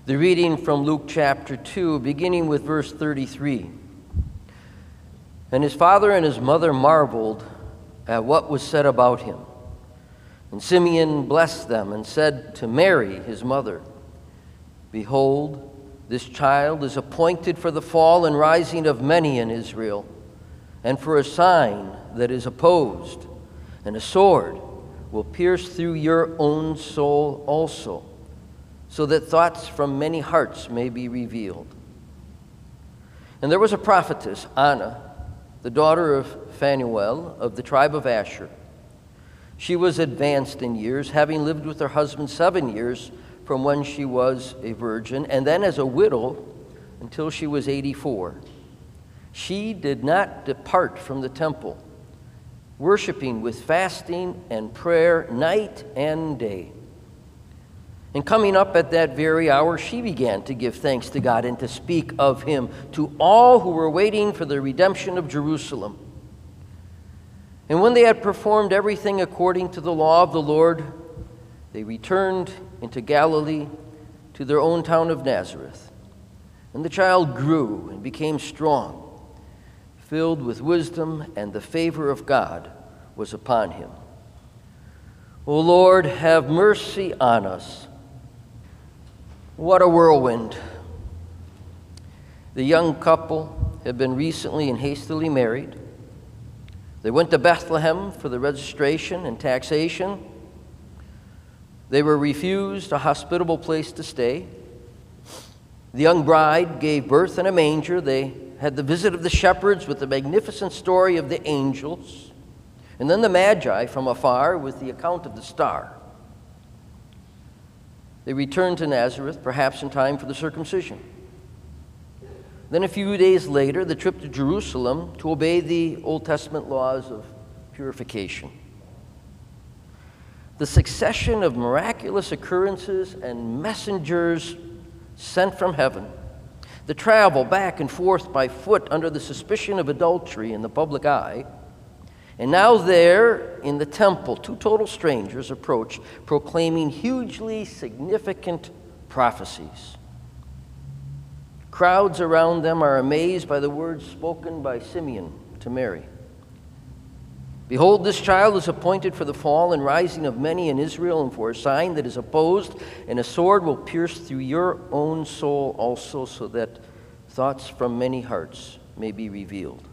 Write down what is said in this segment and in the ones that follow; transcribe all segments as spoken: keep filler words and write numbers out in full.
The reading from Luke chapter two, beginning with verse thirty-three. And his father and his mother marveled at what was said about him. And Simeon blessed them and said to Mary, his mother, Behold, this child is appointed for the fall and rising of many in Israel, and for a sign that is opposed, and a sword will pierce through your own soul also, so that thoughts from many hearts may be revealed. And there was a prophetess, Anna, the daughter of Phanuel of the tribe of Asher. She was advanced in years, having lived with her husband seven years from when she was a virgin, and then as a widow until she was eighty-four. She did not depart from the temple, worshiping with fasting and prayer night and day. And coming up at that very hour, she began to give thanks to God and to speak of him to all who were waiting for the redemption of Jerusalem. And when they had performed everything according to the law of the Lord, they returned into Galilee to their own town of Nazareth. And the child grew and became strong, filled with wisdom, and the favor of God was upon him. O Lord, have mercy on us. What a whirlwind. The young couple had been recently and hastily married. They went to Bethlehem for the registration and taxation. They were refused a hospitable place to stay. The young bride gave birth in a manger. They had the visit of the shepherds with the magnificent story of the angels, and then the Magi from afar with the account of the star. They returned to Nazareth, perhaps in time for the circumcision. Then a few days later, the trip to Jerusalem to obey the Old Testament laws of purification. The succession of miraculous occurrences and messengers sent from heaven, the travel back and forth by foot under the suspicion of adultery in the public eye, and now there in the temple, two total strangers approach, proclaiming hugely significant prophecies. Crowds around them are amazed by the words spoken by Simeon to Mary. Behold, this child is appointed for the fall and rising of many in Israel, and for a sign that is opposed, and a sword will pierce through your own soul also, so that thoughts from many hearts may be revealed.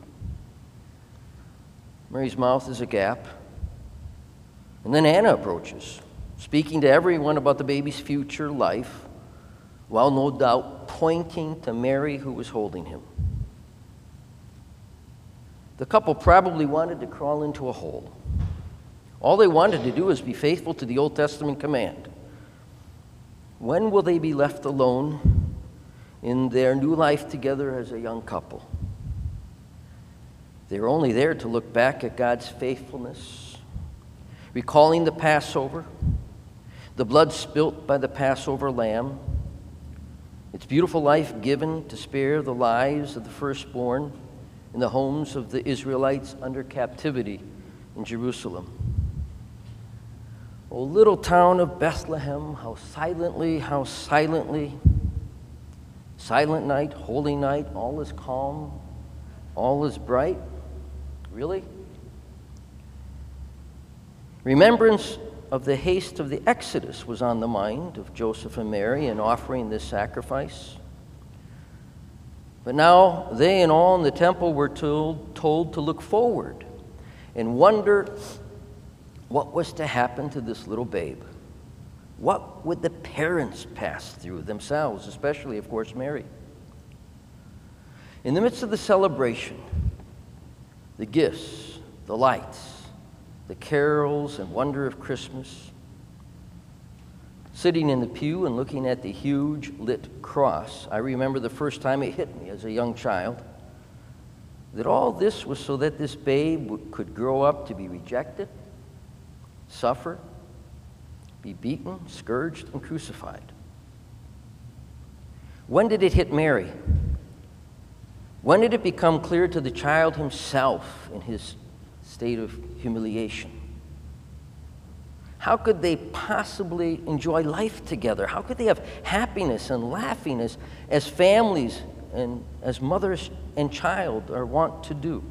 Mary's mouth is agape. And then Anna approaches, speaking to everyone about the baby's future life, while no doubt pointing to Mary who was holding him. The couple probably wanted to crawl into a hole. All they wanted to do was be faithful to the Old Testament command. When will they be left alone in their new life together as a young couple? They were only there to look back at God's faithfulness, recalling the Passover, the blood spilt by the Passover lamb, its beautiful life given to spare the lives of the firstborn in the homes of the Israelites under captivity in Jerusalem. O little town of Bethlehem, how silently, how silently, silent night, holy night, all is calm, all is bright. Really? Remembrance of the haste of the Exodus was on the mind of Joseph and Mary in offering this sacrifice. But now they and all in the temple were told, told to look forward and wonder what was to happen to this little babe. What would the parents pass through themselves, especially, of course, Mary? In the midst of the celebration, the gifts, the lights, the carols and wonder of Christmas, sitting in the pew and looking at the huge lit cross, I remember the first time it hit me as a young child that all this was so that this babe could grow up to be rejected, suffer, be beaten, scourged, and crucified. When did it hit Mary? When did it become clear to the child himself in his state of humiliation? How could they possibly enjoy life together? How could they have happiness and laughing as, as families and as mothers and child are wont to do?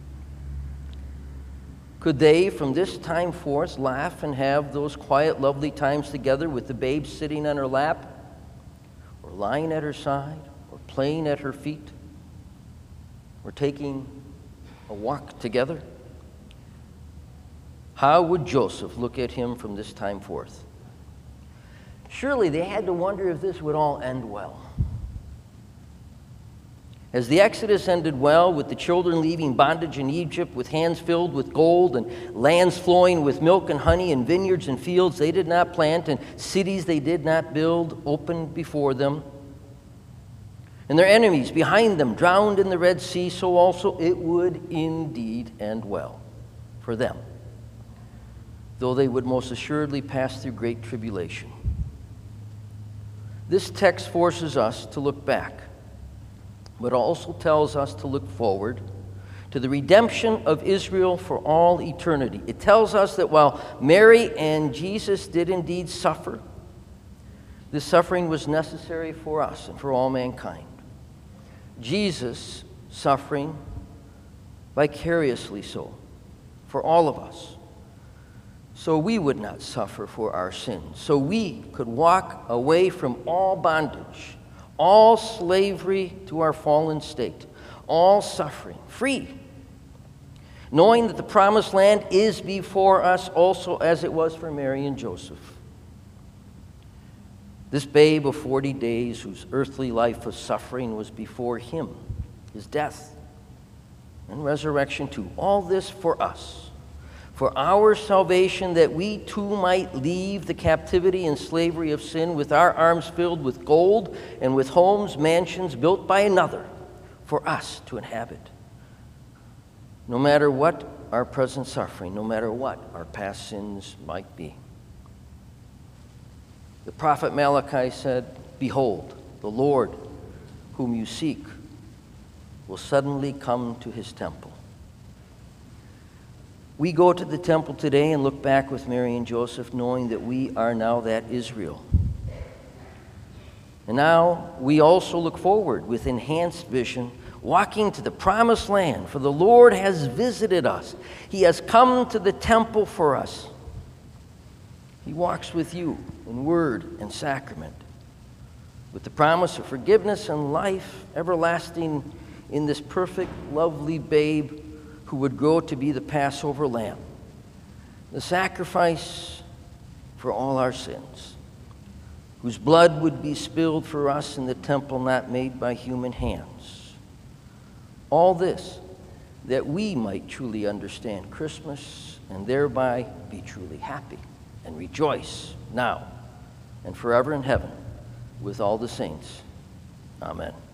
Could they, from this time forth, laugh and have those quiet, lovely times together with the babe sitting on her lap, or lying at her side, or playing at her feet, or taking a walk together? How would Joseph look at him from this time forth? Surely they had to wonder if this would all end well. As the Exodus ended well, with the children leaving bondage in Egypt with hands filled with gold and lands flowing with milk and honey and vineyards and fields they did not plant and cities they did not build opened before them, and their enemies behind them drowned in the Red Sea, so also it would indeed end well for them, though they would most assuredly pass through great tribulation. This text forces us to look back, but also tells us to look forward to the redemption of Israel for all eternity. It tells us that while Mary and Jesus did indeed suffer, this suffering was necessary for us and for all mankind. Jesus suffering vicariously so for all of us, so we would not suffer for our sins, so we could walk away from all bondage, all slavery to our fallen state, all suffering, free, knowing that the promised land is before us also as it was for Mary and Joseph. This babe of forty days whose earthly life of suffering was before him, his death and resurrection too, all this for us, for our salvation, that we too might leave the captivity and slavery of sin with our arms filled with gold and with homes, mansions built by another for us to inhabit. No matter what our present suffering, no matter what our past sins might be. The prophet Malachi said, "Behold, the Lord whom you seek will suddenly come to his temple." We go to the temple today and look back with Mary and Joseph, knowing that we are now that Israel. And now we also look forward with enhanced vision, walking to the promised land, for the Lord has visited us. He has come to the temple for us. He walks with you in word and sacrament, with the promise of forgiveness and life everlasting in this perfect, lovely babe who would grow to be the Passover lamb, the sacrifice for all our sins, whose blood would be spilled for us in the temple not made by human hands. All this that we might truly understand Christmas and thereby be truly happy and rejoice now and forever in heaven with all the saints. Amen.